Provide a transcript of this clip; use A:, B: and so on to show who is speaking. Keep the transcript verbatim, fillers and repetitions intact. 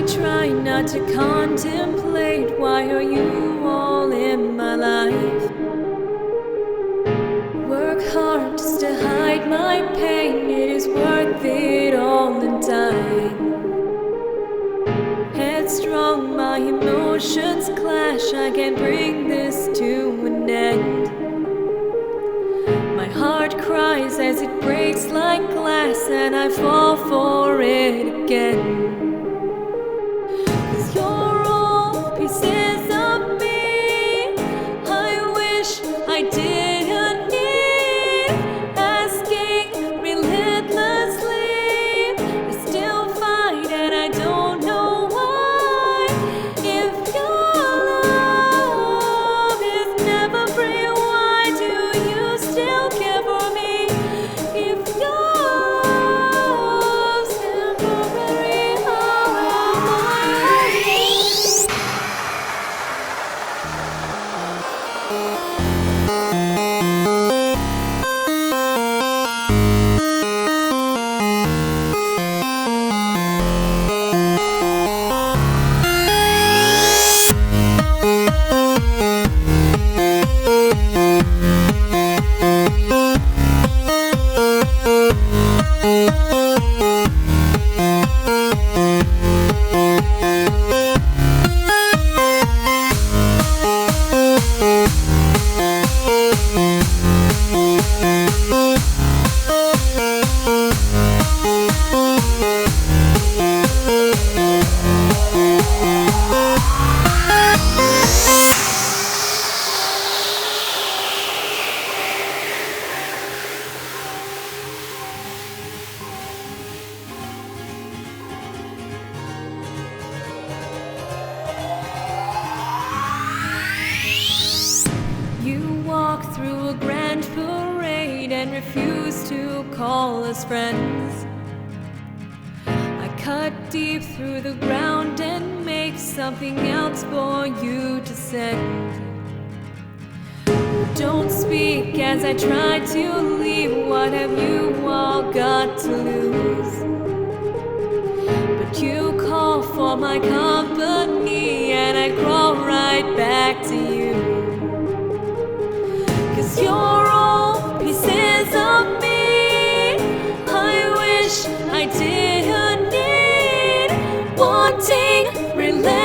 A: I try not to contemplate why are you all in my life. Work hard just to hide my pain, it is worth it all in time. Headstrong, my emotions clash, I can't bring this to an end. My heart cries as it breaks like glass, and I fall for it again. Cause you're all pieces of me, I wish I didn't need. Asking relentlessly, I still fight and I don't know why. If your love is never free, why do you still care for me? If your love's temporary, how am through a grand parade and refuse to call us friends? I cut deep through the ground and make something else for you to send. Don't speak as I try to leave. What have you all got to lose? But you call for my company and I crawl right back to you. Cause you're all pieces of me, I wish I didn't need. Wanting relationship,